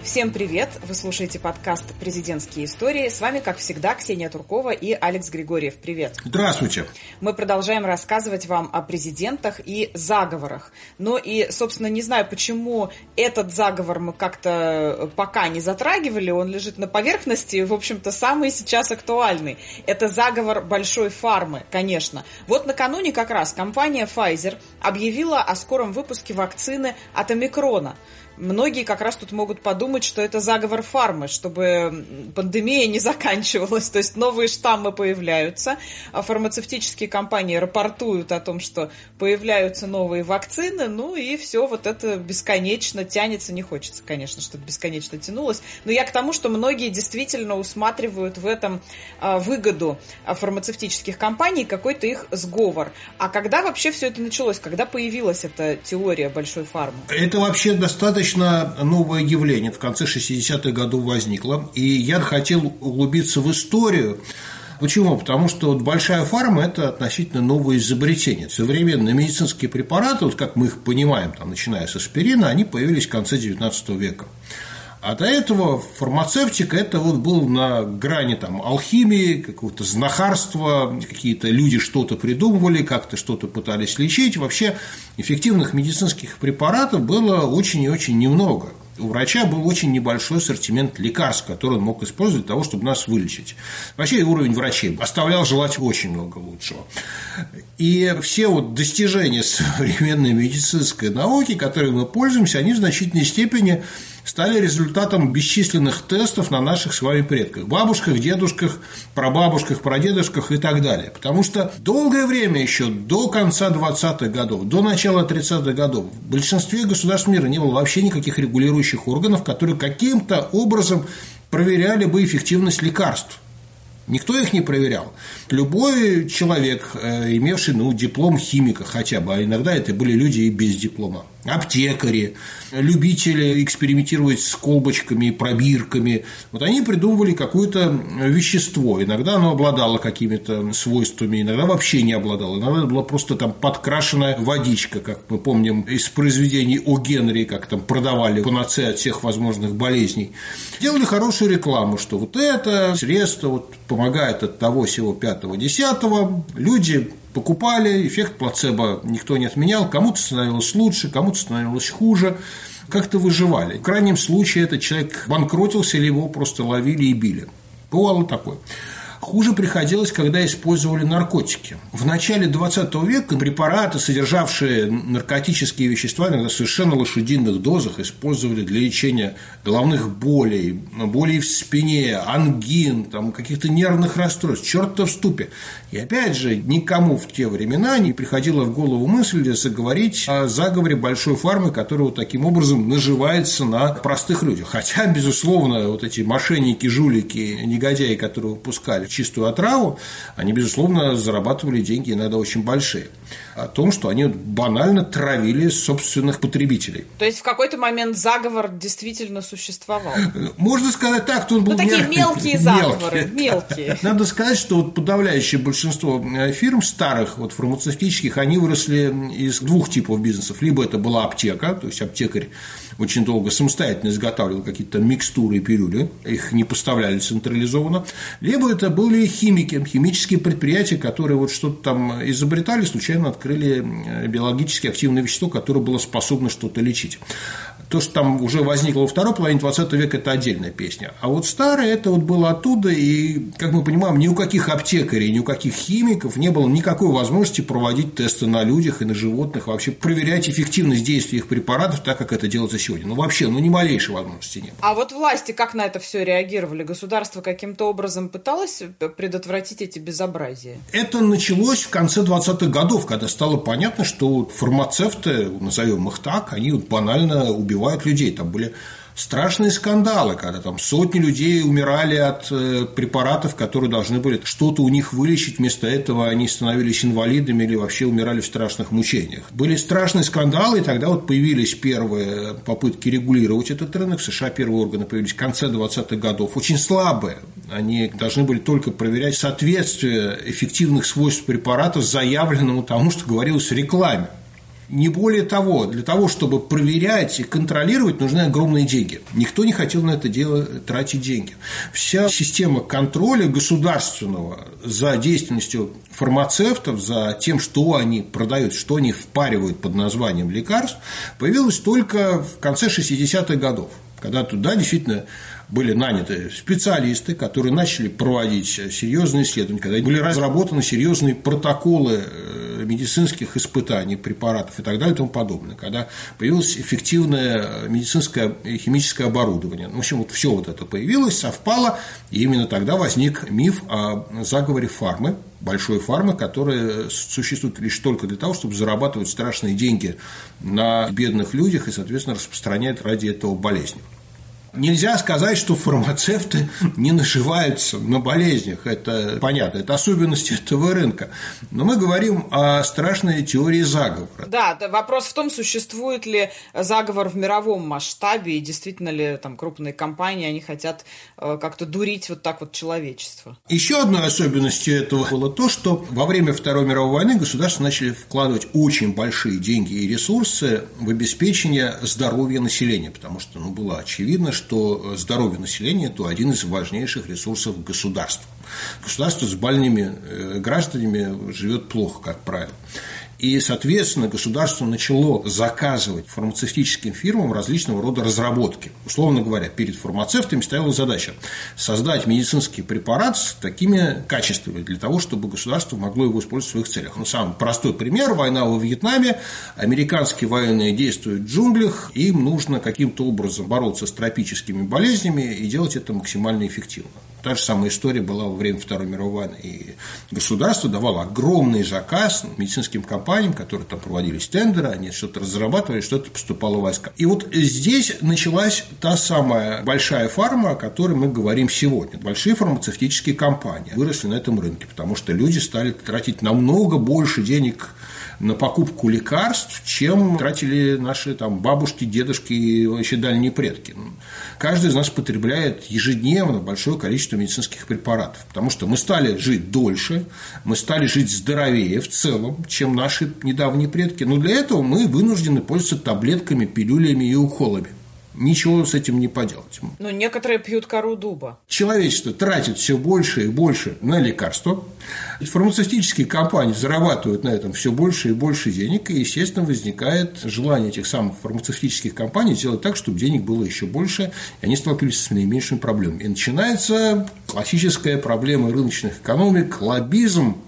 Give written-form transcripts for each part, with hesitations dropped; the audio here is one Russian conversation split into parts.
Всем привет! Вы слушаете подкаст «Президентские истории». С вами, как всегда, Ксения Туркова и Алекс Григорьев. Привет! Здравствуйте! Мы продолжаем рассказывать вам о президентах и заговорах. Но и, собственно, не знаю, почему этот заговор мы как-то пока не затрагивали. Он лежит на поверхности, в общем-то, самый сейчас актуальный. Это заговор большой фармы, конечно. Вот накануне как раз компания Pfizer объявила о скором выпуске вакцины от омикрона. Многие как раз тут могут подумать, что это заговор фармы, чтобы пандемия не заканчивалась. То есть новые штаммы появляются, а фармацевтические компании рапортуют о том, что появляются новые вакцины, ну и все вот это бесконечно тянется. Не хочется, конечно, чтобы бесконечно тянулось. Но я к тому, что многие действительно усматривают в этом выгоду фармацевтических компаний, какой-то их сговор. А когда вообще все это началось? Когда появилась эта теория большой фармы? Это вообще достаточно новое явление, в конце 60-х годов возникло, и я хотел углубиться в историю. Почему? Потому что вот большая фарма – это относительно новое изобретение. Современные медицинские препараты, вот как мы их понимаем, там, начиная с аспирина, они появились в конце 19 века. А до этого фармацевтика – это вот был на грани там, алхимии, какого-то знахарства, какие-то люди что-то придумывали, как-то что-то пытались лечить. Вообще эффективных медицинских препаратов было очень и очень немного. У врача был очень небольшой ассортимент лекарств, которые он мог использовать для того, чтобы нас вылечить. Вообще уровень врачей оставлял желать очень много лучшего. И все вот достижения современной медицинской науки, которыми мы пользуемся, они в значительной степени стали результатом бесчисленных тестов на наших с вами предках. Бабушках, дедушках, прабабушках, прадедушках и так далее. Потому что долгое время еще до конца 20-х годов, до начала 30-х годов в большинстве государств мира не было вообще никаких регулирующих органов, которые каким-то образом проверяли бы эффективность лекарств. Никто их не проверял. Любой человек, имевший диплом химика хотя бы, а иногда это были люди и без диплома, аптекари, любители экспериментировать с колбочками и пробирками, вот они придумывали какое-то вещество. Иногда оно обладало какими-то свойствами, иногда вообще не обладало. Иногда была просто там подкрашенная водичка, как мы помним из произведений О. Генри, как там продавали панацея от всех возможных болезней. Делали хорошую рекламу, что вот это средство вот помогает от того, сего, пятого, десятого. Люди покупали, эффект плацебо никто не отменял, кому-то становилось лучше, кому-то становилось хуже, как-то выживали. В крайнем случае этот человек банкротился или его просто ловили и били. Бывало такое. Хуже приходилось, когда использовали наркотики. В начале 20 века препараты, содержавшие наркотические вещества, иногда в совершенно лошадиных дозах, использовали для лечения головных болей, болей в спине, ангин, там, каких-то нервных расстройств, черта в ступе. И опять же, никому в те времена не приходила в голову мысль заговорить о заговоре большой фармы, который вот таким образом наживается на простых людях. Хотя, безусловно, вот эти мошенники, жулики, негодяи, которые выпускали чистую отраву, они, безусловно, зарабатывали деньги иногда очень большие. О том, что они банально травили собственных потребителей. То есть в какой-то момент заговор действительно существовал? Можно сказать так, он был такие мелкие заговоры, мелкие. Надо сказать, что вот подавляющее большинство фирм старых, вот фармацевтических, они выросли из двух типов бизнесов. Либо это была аптека, то есть аптекарь очень долго самостоятельно изготавливал какие-то микстуры и пилюли, их не поставляли централизованно, либо это были химики, химические предприятия, которые вот что-то там изобретали, случайно открыли биологически активное вещество, которое было способно что-то лечить. То, что там уже возникло во второй половине 20 века, это отдельная песня. А вот старое, это вот было оттуда, и, как мы понимаем, ни у каких аптекарей, ни у каких химиков не было никакой возможности проводить тесты на людях и на животных, вообще проверять эффективность действия их препаратов так, как это делается сегодня. Вообще, ни малейшей возможности нет. А вот власти как на это все реагировали? Государство каким-то образом пыталось предотвратить эти безобразия? Это началось в конце 20-х годов, когда стало понятно, что фармацевты, назовем их так, они банально убивают людей. Там были страшные скандалы, когда там сотни людей умирали от препаратов, которые должны были что-то у них вылечить, вместо этого они становились инвалидами или вообще умирали в страшных мучениях. Были страшные скандалы, и тогда вот появились первые попытки регулировать этот рынок. В США первые органы появились в конце 20-х годов, очень слабые. Они должны были только проверять соответствие эффективных свойств препаратов заявленному тому, что говорилось в рекламе. Не более того, для того, чтобы проверять и контролировать, нужны огромные деньги. Никто не хотел на это дело тратить деньги. Вся система контроля государственного за деятельностью фармацевтов, за тем, что они продают, что они впаривают под названием лекарств, появилась только в конце 60-х годов, когда туда действительно были наняты специалисты, которые начали проводить серьезные исследования, когда были разработаны серьезные протоколы медицинских испытаний препаратов и так далее и тому подобное, когда появилось эффективное медицинское и химическое оборудование. В общем, вот все вот это появилось, совпало, и именно тогда возник миф о заговоре фармы, большой фармы, которая существует лишь только для того, чтобы зарабатывать страшные деньги на бедных людях и, соответственно, распространять ради этого болезни. Нельзя сказать, что фармацевты не наживаются на болезнях, это понятно, это особенности этого рынка. Но мы говорим о страшной теории заговора. Да, вопрос в том, существует ли заговор в мировом масштабе, и действительно ли там крупные компании, они хотят как-то дурить вот так вот человечество. Еще одной особенностью этого было то, что во время Второй мировой войны государства начали вкладывать очень большие деньги и ресурсы в обеспечение здоровья населения, потому что было очевидно, что здоровье населения – это один из важнейших ресурсов государства. Государство с больными гражданами живет плохо, как правило. И, соответственно, государство начало заказывать фармацевтическим фирмам различного рода разработки. Условно говоря, перед фармацевтами стояла задача создать медицинский препарат с такими качествами для того, чтобы государство могло его использовать в своих целях. Самый простой пример – война во Вьетнаме. Американские военные действуют в джунглях, им нужно каким-то образом бороться с тропическими болезнями и делать это максимально эффективно. Та же самая история была во время Второй мировой войны. И государство давало огромный заказ медицинским компаниям, которые там проводились тендеры, они что-то разрабатывали, что-то поступало в войска. И вот здесь началась та самая большая фарма, о которой мы говорим сегодня. Большие фармацевтические компании выросли на этом рынке, потому что люди стали тратить намного больше денег на покупку лекарств, чем тратили наши бабушки, дедушки и вообще дальние предки. Каждый из нас потребляет ежедневно большое количество медицинских препаратов, потому что мы стали жить дольше, мы стали жить здоровее в целом, чем наши недавние предки, но для этого мы вынуждены пользоваться таблетками, пилюлями и уколами. Ничего с этим не поделать. Но некоторые пьют кору дуба. Человечество тратит все больше и больше на лекарства. Фармацевтические компании зарабатывают на этом все больше и больше денег. И, естественно, возникает желание этих самых фармацевтических компаний сделать так, чтобы денег было еще больше, и они сталкивались с наименьшими проблемами. И начинается классическая проблема рыночных экономик – лоббизм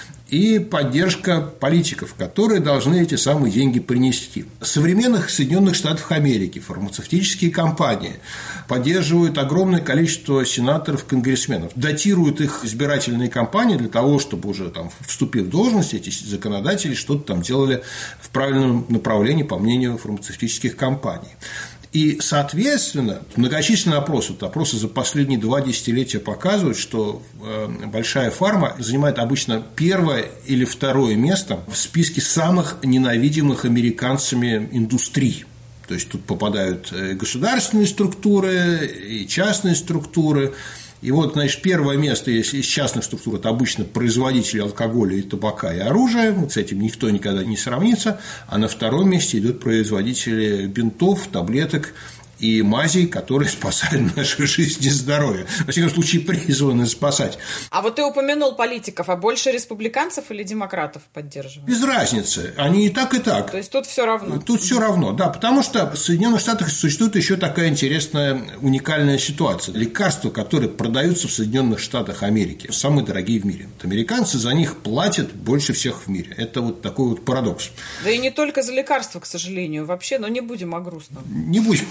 и поддержка политиков, которые должны эти самые деньги принести. В современных Соединенных Штатах Америки фармацевтические компании поддерживают огромное количество сенаторов, конгрессменов, датируют их избирательные кампании для того, чтобы уже вступив в должность, эти законодатели что-то делали в правильном направлении, по мнению фармацевтических компаний. И, соответственно, многочисленные опросы за последние 2 десятилетия показывают, что большая фарма занимает обычно первое или второе место в списке самых ненавидимых американцами индустрий. То есть тут попадают государственные структуры и частные структуры. И вот, первое место из частных структур – это обычно производители алкоголя и табака и оружия, с этим никто никогда не сравнится, а на втором месте идут производители бинтов, таблеток и мазей, которые спасают нашу жизнь и здоровье. Во всяком случае, призваны спасать. А вот ты упомянул политиков, а больше республиканцев или демократов поддерживают? Без разницы. Они и так, и так. То есть тут все равно? Тут все равно, да. Потому что в Соединенных Штатах существует еще такая интересная, уникальная ситуация. Лекарства, которые продаются в Соединенных Штатах Америки, самые дорогие в мире. Американцы за них платят больше всех в мире. Это вот такой вот парадокс. Да и не только за лекарства, к сожалению, вообще, но не будем о грустном. Не будем.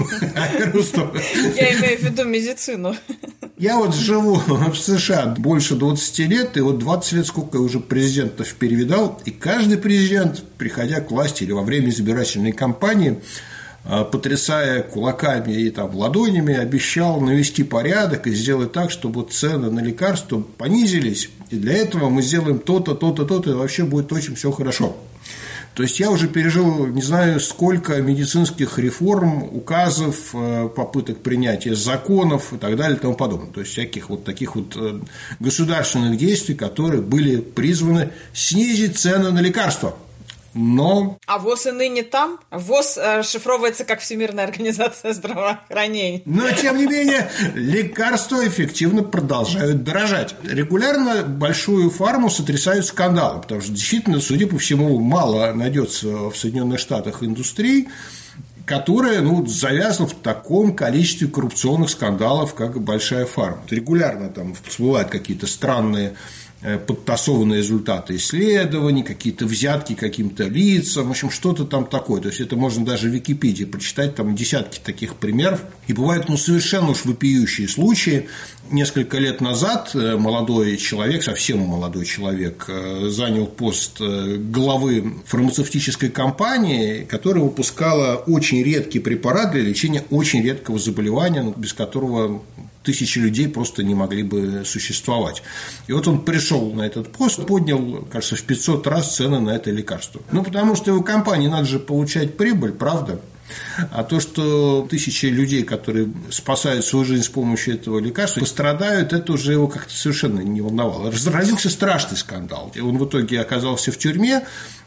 Я имею в виду медицину. Я вот живу в США больше 20 лет, и вот 20 лет сколько я уже президентов перевидал, и каждый президент, приходя к власти или во время избирательной кампании, потрясая кулаками и ладонями, обещал навести порядок и сделать так, чтобы цены на лекарства понизились, и для этого мы сделаем то-то, то-то, то-то, и вообще будет очень все хорошо. То есть я уже пережил не знаю сколько медицинских реформ, указов, попыток принятия законов и так далее и тому подобное. То есть всяких вот таких вот государственных действий, которые были призваны снизить цены на лекарства. но... А ВОЗ и ныне там? ВОЗ шифровывается как Всемирная организация здравоохранения. Но, тем не менее, лекарства эффективно продолжают дорожать. Регулярно большую фарму сотрясают скандалы, потому что, действительно, судя по всему, мало найдется в Соединенных Штатах индустрий, которая завязана в таком количестве коррупционных скандалов, как большая фарма. Регулярно там всплывают какие-то странные подтасованные результаты исследований, какие-то взятки каким-то лицам, в общем, что-то там такое. То есть это можно даже в Википедии прочитать, там десятки таких примеров. И бывают совершенно уж вопиющие случаи. Несколько лет назад молодой человек, совсем молодой человек, занял пост главы фармацевтической компании, которая выпускала очень редкий препарат для лечения очень редкого заболевания, без которого тысячи людей просто не могли бы существовать. И вот он пришел на этот пост, поднял, кажется, в 500 раз цены на это лекарство. Потому что его компании надо же получать прибыль, правда? А то, что тысячи людей, которые спасают свою жизнь с помощью этого лекарства, пострадают, это уже его как-то совершенно не волновало. Разразился страшный скандал. Он в итоге оказался в тюрьме,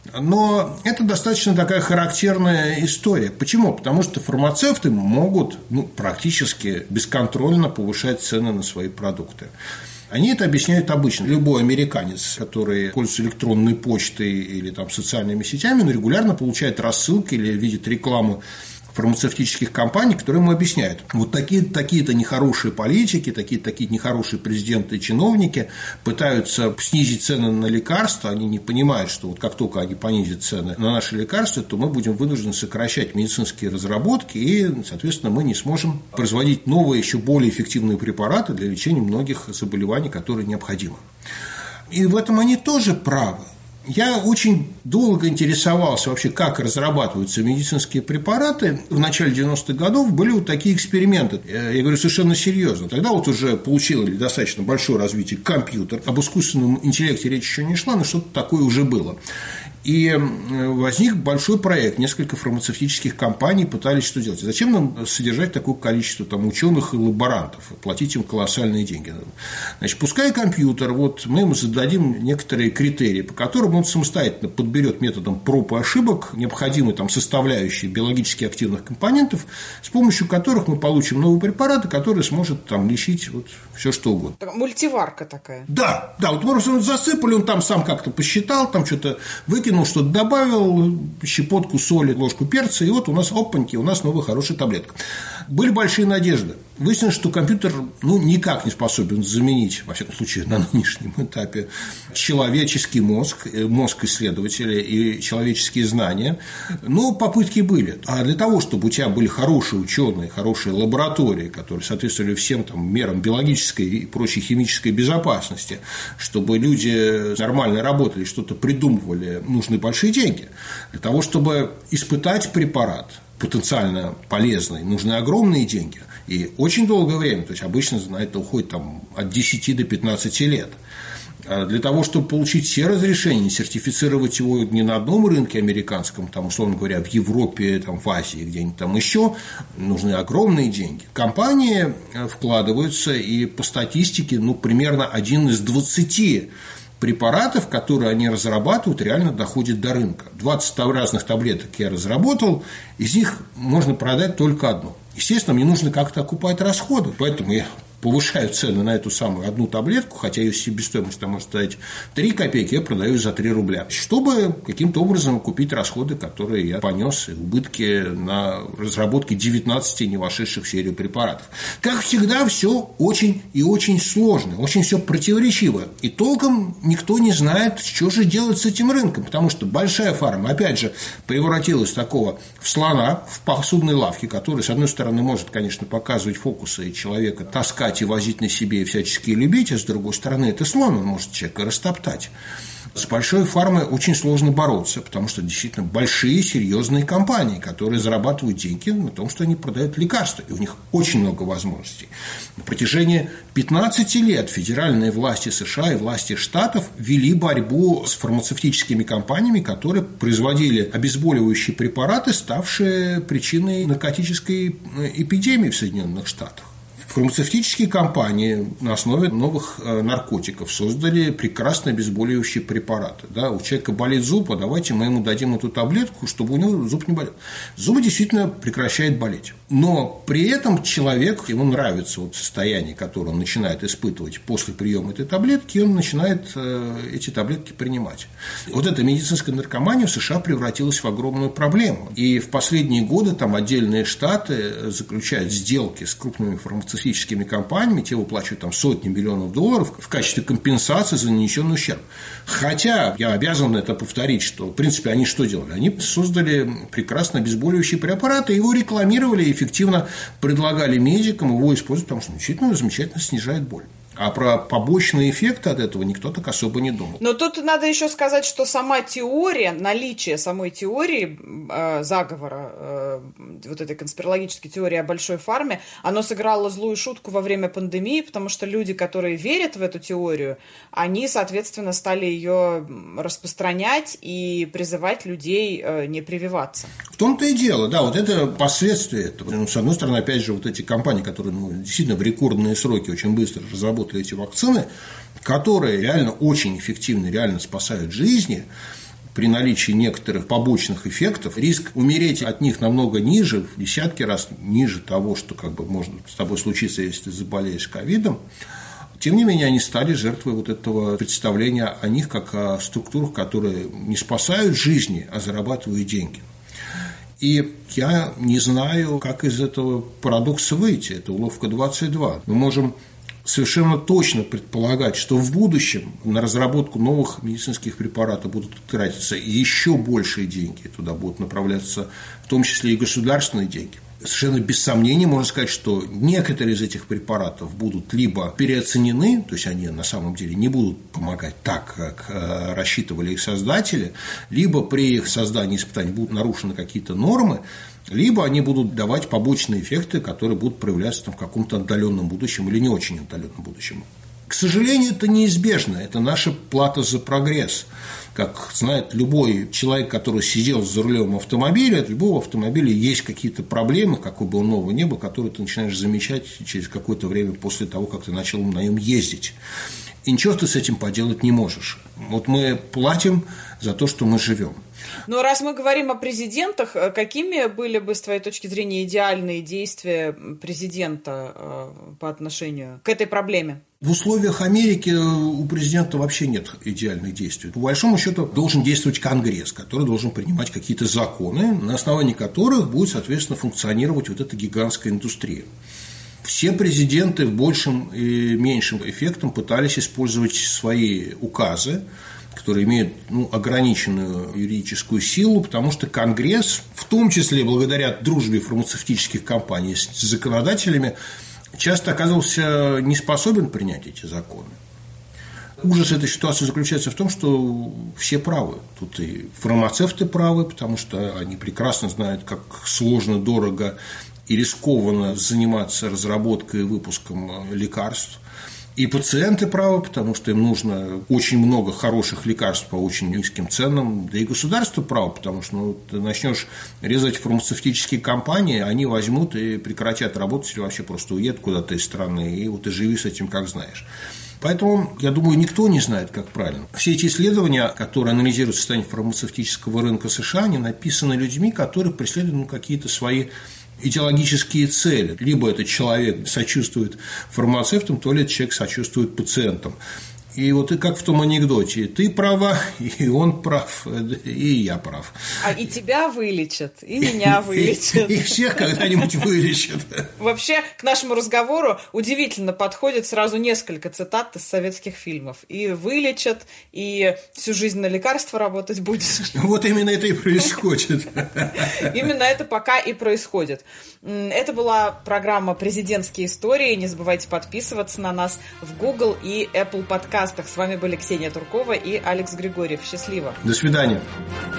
но это достаточно такая характерная история. Почему? Потому что фармацевты могут практически бесконтрольно повышать цены на свои продукты. Они это объясняют обычно. Любой американец, который пользуется электронной почтой или там социальными сетями, он регулярно получает рассылки или видит рекламу фармацевтических компаний, которые ему объясняют: вот такие-то нехорошие политики, такие-то нехорошие президенты и чиновники пытаются снизить цены на лекарства, они не понимают, что вот как только они понизят цены на наши лекарства, то мы будем вынуждены сокращать медицинские разработки, и, соответственно, мы не сможем производить новые, еще более эффективные препараты для лечения многих заболеваний, которые необходимы. И в этом они тоже правы. Я очень долго интересовался вообще, как разрабатываются медицинские препараты. В начале 90-х годов были вот такие эксперименты. Я говорю совершенно серьезно. Тогда вот уже получил достаточно большое развитие компьютер. Об искусственном интеллекте речь еще не шла, но что-то такое уже было. И возник большой проект. Несколько фармацевтических компаний пытались что делать. Зачем нам содержать такое количество ученых и лаборантов, платить им колоссальные деньги? Значит, пускай компьютер, вот мы ему зададим некоторые критерии, по которым он самостоятельно подберет методом проб и ошибок необходимые составляющие биологически активных компонентов, с помощью которых мы получим новый препарат, который сможет лечить все что угодно. Мультиварка такая. Да, вот просто засыпали, он там сам как-то посчитал, там что-то выкинул, что-то добавил, щепотку соли, ложку перца, и вот у нас, опаньки, у нас новая хорошая таблетка. Были большие надежды. Выяснилось, что компьютер никак не способен заменить, во всяком случае, на нынешнем этапе, человеческий мозг исследователя и человеческие знания. Но попытки были. А для того, чтобы у тебя были хорошие ученые, хорошие лаборатории, которые соответствовали всем мерам биологической и прочей химической безопасности, чтобы люди нормально работали, что-то придумывали, нужны большие деньги. Для того, чтобы испытать препарат потенциально полезный, нужны огромные деньги и очень долгое время, то есть обычно на это уходит от 10 до 15 лет. Для того, чтобы получить все разрешения, сертифицировать его не на одном рынке американском, условно говоря, в Европе, в Азии, где-нибудь еще, нужны огромные деньги. Компании вкладываются, и по статистике, примерно 1 из 20 препаратов, которые они разрабатывают, реально доходит до рынка. 20 разных таблеток я разработал, из них можно продать только одну. Естественно, мне нужно как-то окупать расходы, поэтому я повышаю цены на эту самую одну таблетку, хотя ее себестоимость там может стоить 3 копейки, я продаю за 3 рубля, чтобы каким-то образом купить расходы, которые я понес, и убытки на разработке 19 не вошедших в серию препаратов. Как всегда, все очень и очень сложно, очень все противоречиво, и толком никто не знает, что же делать с этим рынком, потому что большая фарма, опять же, превратилась такого в слона в посудной лавке, который, с одной стороны, может, конечно, показывать фокусы и человека таскать и возить на себе и всячески любить, а с другой стороны, это слон, он может человека растоптать. С большой фармой очень сложно бороться, потому что действительно большие серьезные компании, которые зарабатывают деньги на том, что они продают лекарства, и у них очень много возможностей. На протяжении 15 лет федеральные власти США и власти штатов вели борьбу с фармацевтическими компаниями, которые производили обезболивающие препараты, ставшие причиной наркотической эпидемии в Соединенных Штатах. Фармацевтические компании на основе новых наркотиков создали прекрасные обезболивающие препараты. Да, у человека болит зуб, а давайте мы ему дадим эту таблетку, чтобы у него зуб не болел. Зуб действительно прекращает болеть. Но при этом человек, ему нравится вот состояние, которое он начинает испытывать после приема этой таблетки, и он начинает эти таблетки принимать. Вот эта медицинская наркомания в США превратилась в огромную проблему. И в последние годы там отдельные штаты заключают сделки с крупными фармацевтическими компаниями, те выплачивают там сотни миллионов долларов в качестве компенсации за нанесенный ущерб. Хотя я обязан это повторить, что в принципе они что делали? Они создали прекрасно обезболивающие препараты, его рекламировали и эффективно предлагали медикам его использовать, потому что действительно замечательно снижает боль. А про побочные эффекты от этого никто так особо не думал. Но тут надо еще сказать, что сама теория, наличие самой теории заговора, вот этой конспирологической теории о большой фарме, оно сыграло злую шутку во время пандемии, потому что люди, которые верят в эту теорию, они, соответственно, стали ее распространять и призывать людей не прививаться. В том-то и дело, да, вот это последствия этого. С одной стороны, опять же, вот эти компании, которые действительно в рекордные сроки очень быстро разработали эти вакцины, которые реально очень эффективны, реально спасают жизни, при наличии некоторых побочных эффектов, риск умереть от них намного ниже, в десятки раз ниже того, что как бы может с тобой случиться, если ты заболеешь ковидом. Тем не менее, они стали жертвой вот этого представления о них как о структурах, которые не спасают жизни, а зарабатывают деньги. И я не знаю, как из этого парадокса выйти. Это уловка 22. Мы можем совершенно точно предполагать, что в будущем на разработку новых медицинских препаратов будут тратиться еще большие деньги, туда будут направляться в том числе и государственные деньги. Совершенно без сомнения можно сказать, что некоторые из этих препаратов будут либо переоценены, то есть они на самом деле не будут помогать так, как рассчитывали их создатели, либо при их создании испытаний будут нарушены какие-то нормы, либо они будут давать побочные эффекты, которые будут проявляться там в каком-то отдаленном будущем или не очень отдаленном будущем. К сожалению, это неизбежно, это наша плата за прогресс. Как знает любой человек, который сидел за рулем автомобиля, от любого автомобиля есть какие-то проблемы, какой бы он новый ни был, которые ты начинаешь замечать через какое-то время после того, как ты начал на нем ездить. И ничего ты с этим поделать не можешь. Вот мы платим за то, что мы живем. Но раз мы говорим о президентах, какими были бы, с твоей точки зрения, идеальные действия президента по отношению к этой проблеме? В условиях Америки у президента вообще нет идеальных действий. По большому счету должен действовать Конгресс, который должен принимать какие-то законы, на основании которых будет, соответственно, функционировать вот эта гигантская индустрия. Все президенты в большем и меньшем эффектом пытались использовать свои указы, которые имеют ограниченную юридическую силу, потому что Конгресс, в том числе благодаря дружбе фармацевтических компаний с законодателями, часто оказывался не способен принять эти законы. Ужас этой ситуации заключается в том, что все правы. Тут и фармацевты правы, потому что они прекрасно знают, как сложно, дорого и рискованно заниматься разработкой и выпуском лекарств. И пациенты правы, потому что им нужно очень много хороших лекарств по очень низким ценам, да и государство право, потому что ты начнешь резать фармацевтические компании, они возьмут и прекратят работать или вообще просто уедут куда-то из страны, и вот и живи с этим, как знаешь. Поэтому, я думаю, никто не знает, как правильно. Все эти исследования, которые анализируют состояние фармацевтического рынка США, они написаны людьми, которые преследуют какие-то свои идеологические цели. Либо этот человек сочувствует фармацевтам, то ли этот человек сочувствует пациентам. И вот и как в том анекдоте, ты права, и он прав, и я прав. И тебя вылечат, и меня вылечат. И всех когда-нибудь вылечат. Вообще, к нашему разговору удивительно подходит сразу несколько цитат из советских фильмов. И вылечат, и всю жизнь на лекарства работать будешь. Вот именно это и происходит. Именно это пока и происходит. Это была программа «Президентские истории». Не забывайте подписываться на нас в Google и Apple подкастах. С вами были Ксения Туркова и Алекс Григорьев. Счастливо. До свидания.